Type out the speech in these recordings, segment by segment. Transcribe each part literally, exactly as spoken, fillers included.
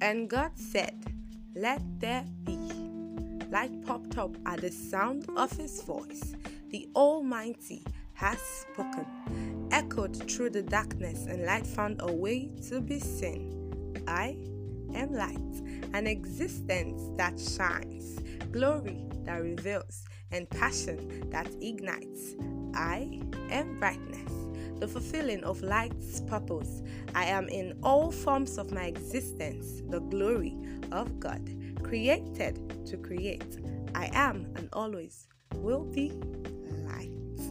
And God said, "Let there be." Light popped up at the sound of his voice. The Almighty has spoken. Echoed through the darkness, and light found a way to be seen. I am light, an existence that shines, glory that reveals, and passion that ignites. I am brightness, the fulfilling of light's purpose. I am in all forms of my existence, the glory of God, created to create. I am and always will be light.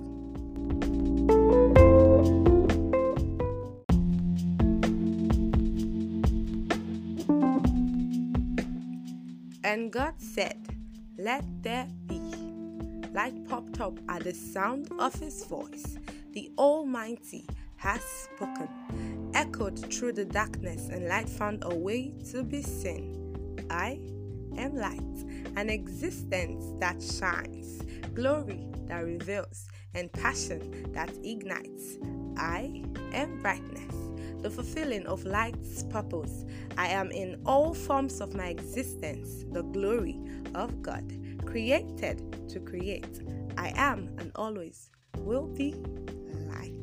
And God said, "Let there be." Light popped up at the sound of his voice. The Almighty has spoken. Echoed through the darkness, and light found a way to be seen. I am light, an existence that shines, glory that reveals, and passion that ignites. I am brightness, the fulfilling of light's purpose. I am in all forms of my existence, the glory of God, created to create. I am and always will be light.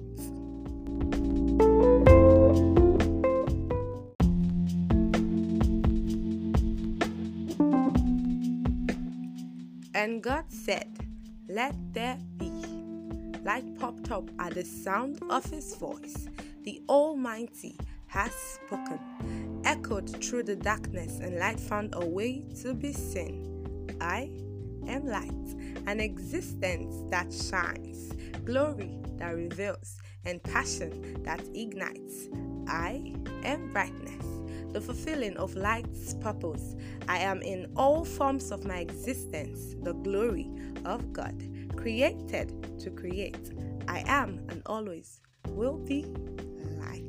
And God said, "Let there be." Light popped up at the sound of his voice. The Almighty has spoken. Echoed through the darkness, and light found a way to be seen. I am light, an existence that shines, glory that reveals, and passion that ignites. I am brightness, the fulfilling of light's purpose. I am in all forms of my existence, the glory of God, created to create. I am and always will be light.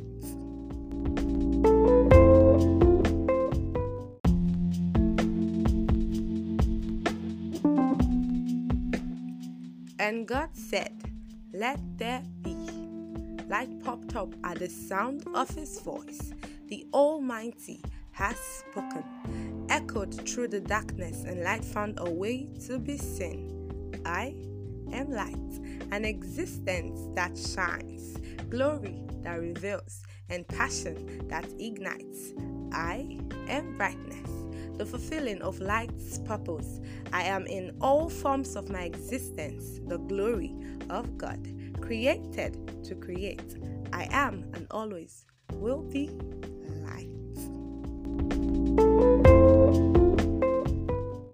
And God said, "Let there be." Light popped up at the sound of his voice. The Almighty has spoken. Echoed through the darkness, and light found a way to be seen. I am light, an existence that shines, glory that reveals, and passion that ignites. I am brightness, the fulfilling of light's purpose. I am in all forms of my existence, the glory of God, created to create. I am and always will be